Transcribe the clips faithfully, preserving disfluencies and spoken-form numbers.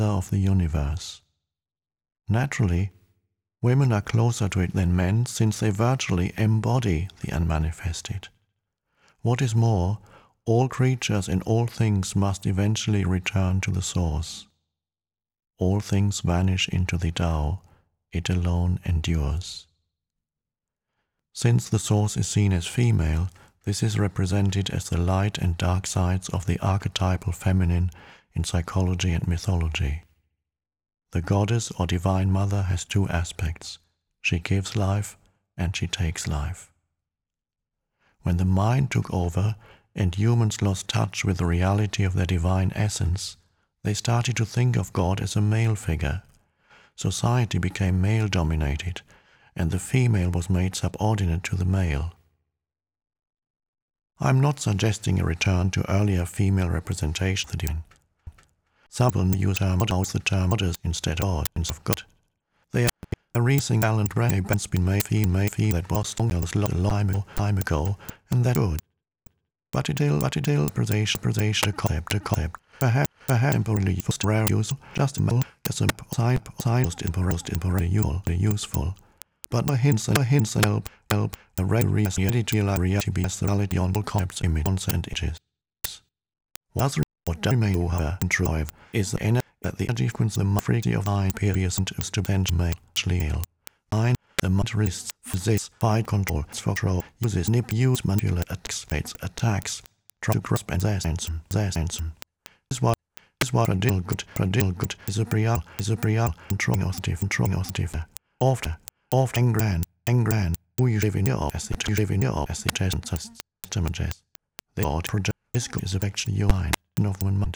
of the universe. Naturally, women are closer to it than men since they virtually embody the unmanifested. What is more, all creatures and all things must eventually return to the source. All things vanish into the Tao, it alone endures. Since the source is seen as female, this is represented as the light and dark sides of the archetypal feminine in psychology and mythology. The goddess or divine mother has two aspects. She gives life and she takes life. When the mind took over and humans lost touch with the reality of their divine essence, they started to think of God as a male figure. Society became male-dominated, and the female was made subordinate to the male. I am not suggesting a return to earlier female representation of the divine. Some people use the term the term goddess instead of God. They are a recent talent Renee has been made feel made feel that was stronger a long time ago, and that good. But it is but it is presentation presentation a concept a concept perhaps perhaps temporarily for rare use just a more as a side side most temporarily useful. But my hints and hints help help a red reality reality be as the reality on all concepts image and edges. What's what may however drive is the energy that the energy frequency the frequency of nine previous and to bench make ill. Nine the materialists physics fight control for control uses nip use manipulate attacks attacks try to grasp and their sense their sense. Is what is what a deal good a deal good is a real is a real controlling authority controlling authority after Of Engran, Engran, who you live in your as the you live in your as the present system suggests. The odd project is good is actually your mind, no one month.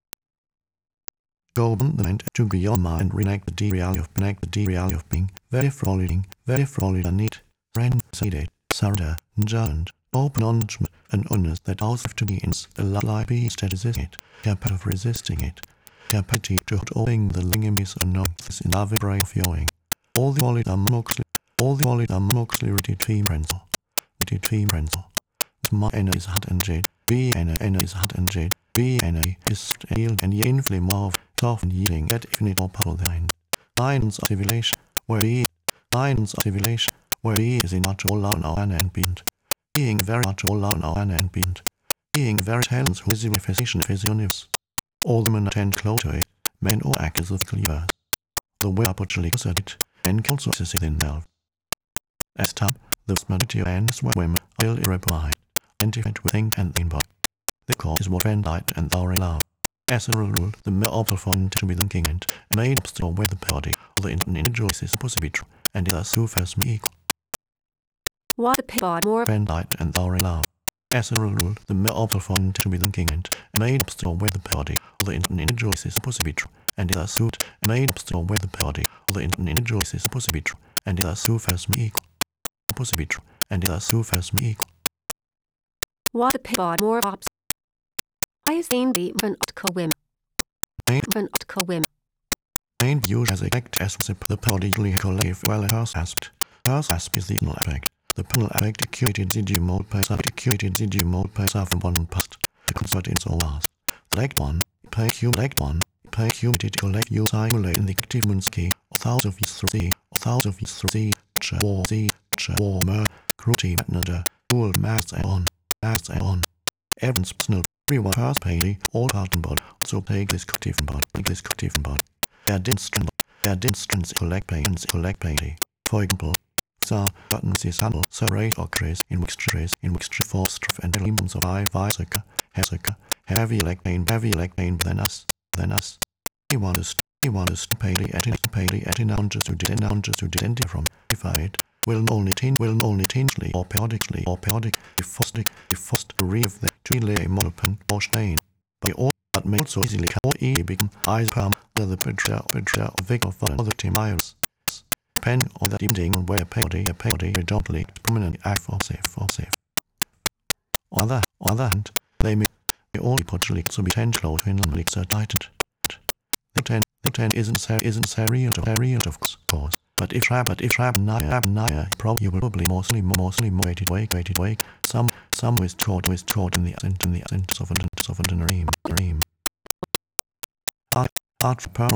Go beyond the mind to be your mind, reconnect the deep reality of connect the deep reality of being, very frolic, very frolic and neat, friend, seated, surrender, giant, open knowledge, and honest that all have to be in a life beast that resisting it, capable of resisting it, capacity to hold all things the lingamis unknown is in our brain of yawing. All the quality are monoxy, all the quality are monoxy between principle, between principle. My N is hot and jade, B N N is hot and jade, B N A is yield and infinitely more soft and yielding yet infinite more powerful than lines of civilization, where B lines of civilization, where B is in much all on our and being, being very much all on our and being, being very talents who is the manifestation of his universe. All the men attend close to it, men or actors of the universe. The way opportunity asserted. And also exists in themselves. As time, the majority of men and women are irreparable, identified with things and in body. The cause is what friend light and our love. As a rule, the mere obstacle to be thinking and made obstacle with the body, or the individual is supposed to be true, and it is so first me equal. What the body more friend light and our love. As a rule, the mere obstacle to be thinking and made obstacle with the body, or the individual is supposed to be true. And it is suit made obstacle with the body, or the individual is supposed to be true, and it is so first me equal. Supposed to be true, and it is so first me equal. What the body more obs. I is in the optical women. Main optical women. Main view as a act as the body usually collective well as first aspect. First aspect is the inner aspect. The penal aspect accumulated Z G mode pass up accumulated Z G mode pass up from one past. The convert in so last. The leg one, play cube leg one. Play humidity collect you simulate in the active key, a thousand of years through a thousand of years through the war, the warmer, cruelty, another, full mass and on, mass and on. Everyone's personal, everyone first pay, all part and body, also take this active body, this active body. Their instruments, their instruments collect pains, collect pay. For example, so, buttons is handle, separate or trace, in which trace, in which force, and elements of I, Visaka, Hesaka, heavy leg pain, heavy leg pain than us. Than us. He wants he wants to pay the attendant pay the attendant to denounce to identify from if it will only tin will only tinsley or periodically or periodic if foster if foster reeve the to lay monopen or stain. By all that may also easily or easily become eyes palm the picture picture of victim for other team miles. Pen on the ending where penalty a penalty predominantly prominent act for safe for safe. On the on the hand, they may all potentially to be ten close to inland leaks are tightened. The ten the ten isn't ser isn't serious of serious of course. But if trap but if trap nigher nigher probably probably mostly mostly weighted wake weighted wake some some with caught with caught in the in the sentence of an of an dream dream. I Art for